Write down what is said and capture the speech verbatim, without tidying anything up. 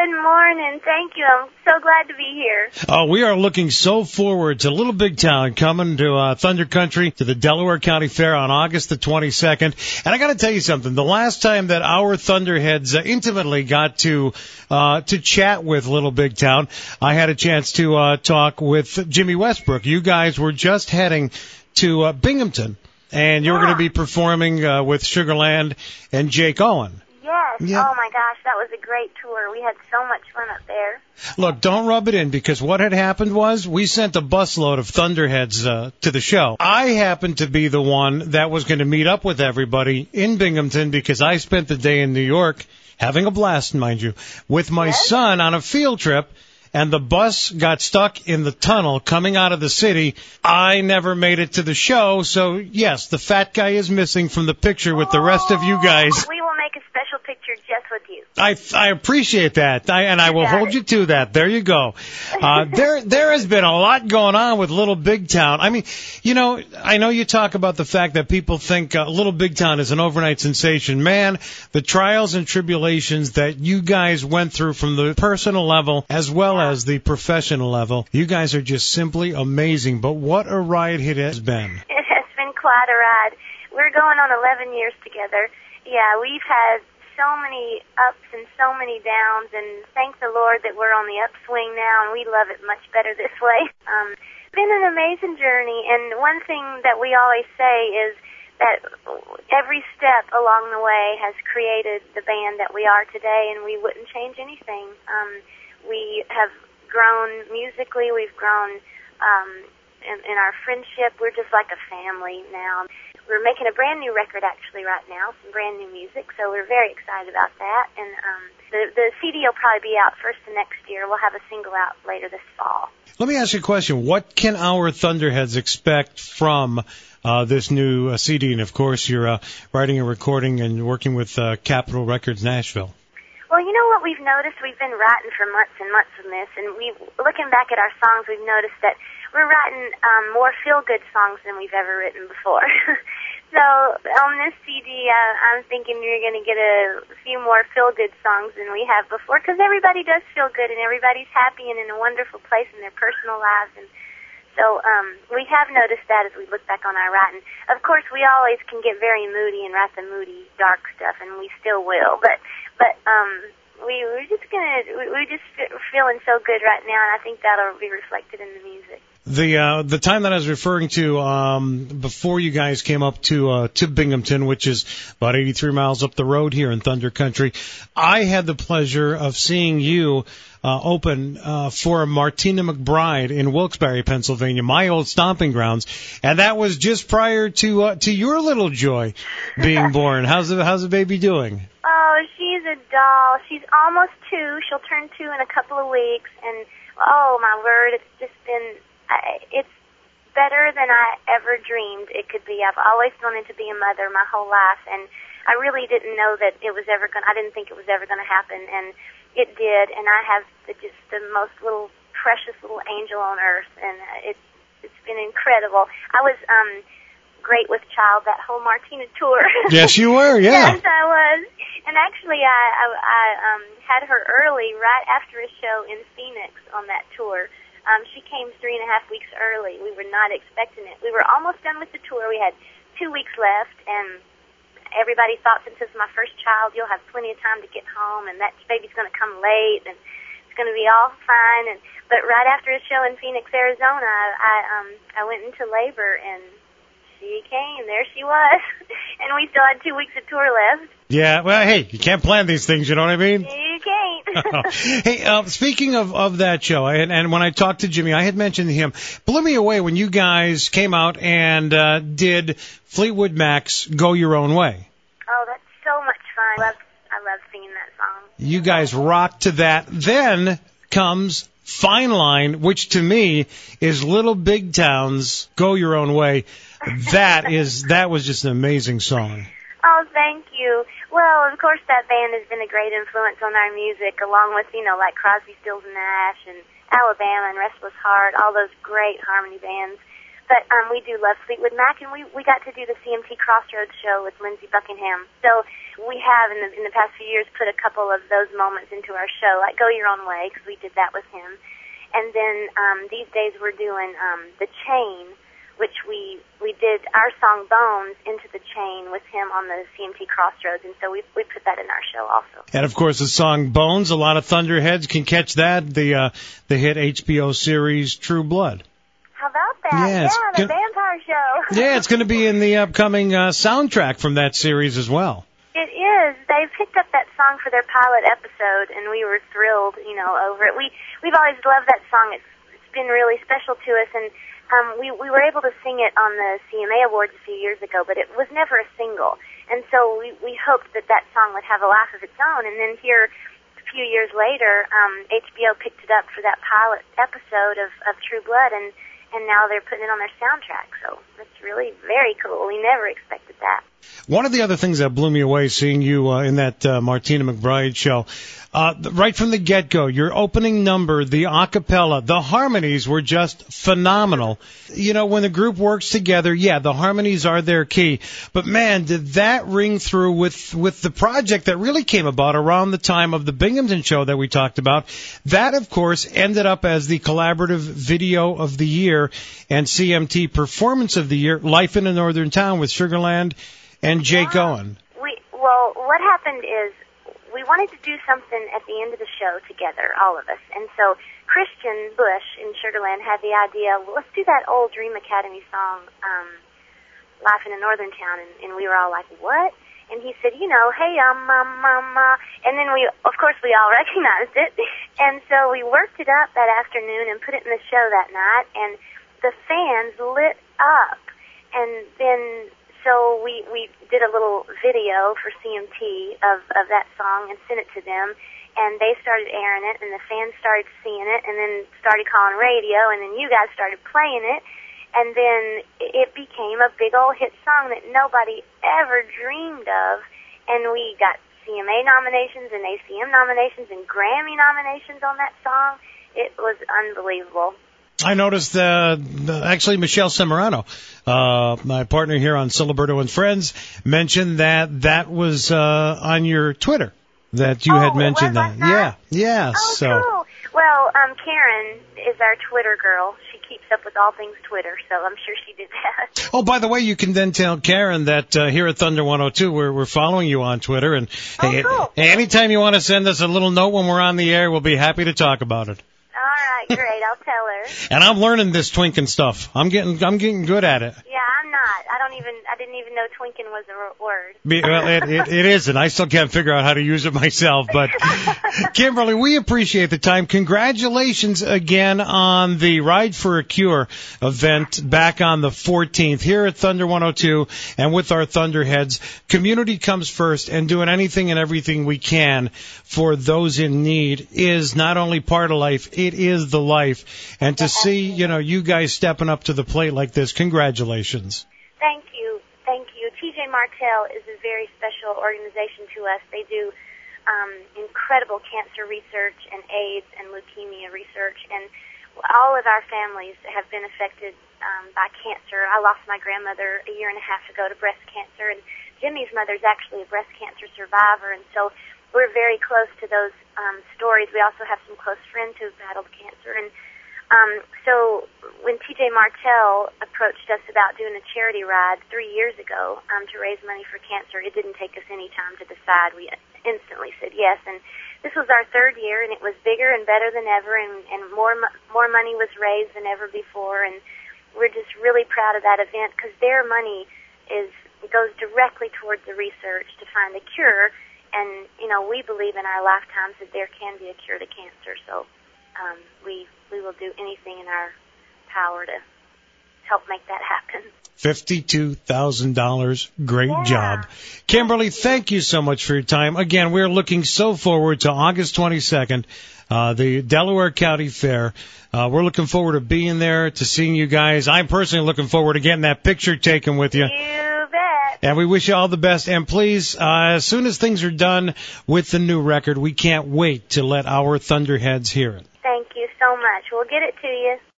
Good morning. Thank you. I'm so glad to be here. Oh, we are looking so forward to Little Big Town coming to uh, Thunder Country to the Delaware County Fair on August the twenty-second. And I got to tell you something. The last time that our Thunderheads uh, intimately got to uh, to chat with Little Big Town, I had a chance to uh, talk with Jimmy Westbrook. You guys were just heading to uh, Binghamton, and you were going to be performing uh, with Sugarland and Jake Owen. Yes. Yeah. Oh, my gosh, that was a great tour. We had so much fun up there. Look, don't rub it in, because what had happened was we sent a busload of Thunderheads uh, to the show. I happened to be the one that was going to meet up with everybody in Binghamton because I spent the day in New York, having a blast, mind you, with my Yes? son on a field trip, and the bus got stuck in the tunnel coming out of the city. I never made it to the show, so yes, the fat guy is missing from the picture with the rest of you guys. We will make a special picture just with you. I I appreciate that, I, and I will got hold it. you to that. There you go. Uh, there there has been a lot going on with Little Big Town. I mean, you know, I know you talk about the fact that people think uh, Little Big Town is an overnight sensation. Man, the trials and tribulations that you guys went through from the personal level as well as the professional level, you guys are just simply amazing. But what a ride it has been. It has been quite a ride. We're going on eleven years together. Yeah, we've had so many ups and so many downs, and thank the Lord that we're on the upswing now, and we love it much better this way. Um, it's been an amazing journey, and one thing that we always say is that every step along the way has created the band that we are today, and we wouldn't change anything. Um, we have grown musically, we've grown um, in, in our friendship. We're just like a family now. We're making a brand new record actually right now, some brand new music, so we're very excited about that. And um, the, the C D will probably be out first of next year. We'll have a single out later this fall. Let me ask you a question. What can our Thunderheads expect from uh, this new uh, C D? And, of course, you're uh, writing and recording and working with uh, Capitol Records Nashville. Well, you know what we've noticed? We've been writing for months and months on this, and we, looking back at our songs, we've noticed that we're writing um, more feel-good songs than we've ever written before. So on this C D, uh, I'm thinking you're going to get a few more feel-good songs than we have before, because everybody does feel good and everybody's happy and in a wonderful place in their personal lives. And so um, we have noticed that as we look back on our writing. Of course, we always can get very moody and write the moody, dark stuff, and we still will. But but um, we we're just gonna we, we're just feeling so good right now, and I think that'll be reflected in the music. The uh, the time that I was referring to um, before you guys came up to uh, to Binghamton, which is about eighty-three miles up the road here in Thunder Country, I had the pleasure of seeing you uh, open uh, for Martina McBride in Wilkes-Barre, Pennsylvania, my old stomping grounds, and that was just prior to uh, to your little Joy being born. How's the how's the baby doing? Oh, she's a doll. She's almost two. She'll turn two in a couple of weeks, and oh my word, it's just been. I, it's better than I ever dreamed it could be. I've always wanted to be a mother my whole life, and I really didn't know that it was ever going. I didn't think it was ever going to happen, and it did. And I have the, just the most little precious little angel on earth, and it's it's been incredible. I was um great with child that whole Martina tour. Yes, you were. Yeah. Yes, I was. And actually, I I, I um had her early, right after a show in Phoenix on that tour. Um, she came three and a half weeks early. We were not expecting it. We were almost done with the tour. We had two weeks left, and everybody thought since it's my first child, you'll have plenty of time to get home, and that baby's going to come late, and it's going to be all fine. And but right after a show in Phoenix, Arizona, I, I um I went into labor, and she came. There she was, and we still had two weeks of tour left. Yeah, well, hey, you can't plan these things, you know what I mean? You can't. Hey, uh, speaking of, of that show, and, and when I talked to Jimmy, I had mentioned to him, blew me away when you guys came out and uh, did Fleetwood Mac's Go Your Own Way. Oh, that's so much fun. I love, I love singing that song. You guys rocked to that. Then comes Fine Line, which to me is Little Big Town's Go Your Own Way. That is, that was just an amazing song. Oh, thank you. Well, of course, that band has been a great influence on our music, along with, you know, like Crosby, Stills and Nash and Alabama and Restless Heart, all those great harmony bands. But um, we do love Fleetwood Mac, and we we got to do the C M T Crossroads show with Lindsey Buckingham. So we have in the in the past few years put a couple of those moments into our show, like Go Your Own Way, because we did that with him. And then um, these days we're doing um, The Chain, which we we did our song Bones into The Chain with him on the C M T Crossroads, and so we we put that in our show also. And of course, the song Bones, a lot of Thunderheads can catch that. The uh, the hit H B O series True Blood. How about that? Yeah, yeah the gonna, vampire show. Yeah, it's going to be in the upcoming uh, soundtrack from that series as well. It is. They picked up that song for their pilot episode, and we were thrilled, you know, over it. We we've always loved that song. It's it's been really special to us, and um, we we were able to sing it on the C M A Awards a few years ago, but it was never a single, and so we we hoped that that song would have a life of its own. And then here, a few years later, um, H B O picked it up for that pilot episode of of True Blood, and and now they're putting it on their soundtrack. So it's really very cool. We never expected that. One of the other things that blew me away seeing you uh, in that uh, Martina McBride show, uh, right from the get-go, your opening number, the a cappella, the harmonies were just phenomenal. You know, when the group works together, yeah, the harmonies are their key. But, man, did that ring through with, with the project that really came about around the time of the Binghamton show that we talked about. That, of course, ended up as the collaborative video of the year and C M T performance of the year, Life in a Northern Town with Sugarland and Jake yeah. Owen. We well, what happened is we wanted to do something at the end of the show together, all of us. And so Christian Bush in Sugarland had the idea, well, let's do that old Dream Academy song, um, Life in a Northern Town. And, and we were all like, what? And he said, you know, hey, um, um, um, uh, and then we, of course, we all recognized it. And so we worked it up that afternoon and put it in the show that night, and the fans lit up. And then so we, we did a little video for C M T of, of that song and sent it to them, and they started airing it, and the fans started seeing it, and then started calling radio, and then you guys started playing it, and then it became a big old hit song that nobody ever dreamed of, and we got C M A nominations and A C M nominations and Grammy nominations on that song. It was unbelievable. I noticed uh, actually Michelle Semorano, uh, my partner here on Siliberto and Friends, mentioned that that was uh, on your Twitter, that you oh, had mentioned that. Yeah, yeah. Oh, so. cool. Well, um, Karen is our Twitter girl. She keeps up with all things Twitter, so I'm sure she did that. Oh, by the way, you can then tell Karen that uh, here at Thunder one oh two, we're, we're following you on Twitter. And oh, hey, cool. anytime you want to send us a little note when we're on the air, we'll be happy to talk about it. All right, great. I'll tell her. And I'm learning this twinking stuff. I'm getting I'm getting good at it. Yeah, I'm not. I don't even. I didn't even know twinking was a word. Be, well, it, it, it is, and I still can't figure out how to use it myself. But Kimberly, we appreciate the time. Congratulations again on the Ride for a Cure event back on the fourteenth here at Thunder one oh two, and with our Thunderheads. Community comes first, and doing anything and everything we can for those in need is not only part of life, it is the life. And to see, you know, you guys stepping up to the plate like this, congratulations. Thank you. Thank you. T J Martell is a very special organization to us. They do um, incredible cancer research and AIDS and leukemia research, and all of our families have been affected um, by cancer. I lost my grandmother a year and a half ago to breast cancer, and Jimmy's mother is actually a breast cancer survivor, and so we're very close to those um, stories. We also have some close friends who've battled cancer, and um, so when T J Martell approached us about doing a charity ride three years ago um, to raise money for cancer, it didn't take us any time to decide. We instantly said yes, and this was our third year, and it was bigger and better than ever, and, and more more money was raised than ever before, and we're just really proud of that event because their money is goes directly towards the research to find a cure. And, you know, we believe in our lifetimes that there can be a cure to cancer, so um, we we will do anything in our power to help make that happen. fifty-two thousand dollars. Great yeah. job. Kimberly, thank you so much for your time. Again, we're looking so forward to August twenty-second, uh, the Delaware County Fair. Uh, we're looking forward to being there, to seeing you guys. I'm personally looking forward to getting that picture taken with you. You bet. And we wish you all the best. And please, uh, as soon as things are done with the new record, we can't wait to let our Thunderheads hear it. Thank you so much. We'll get it to you.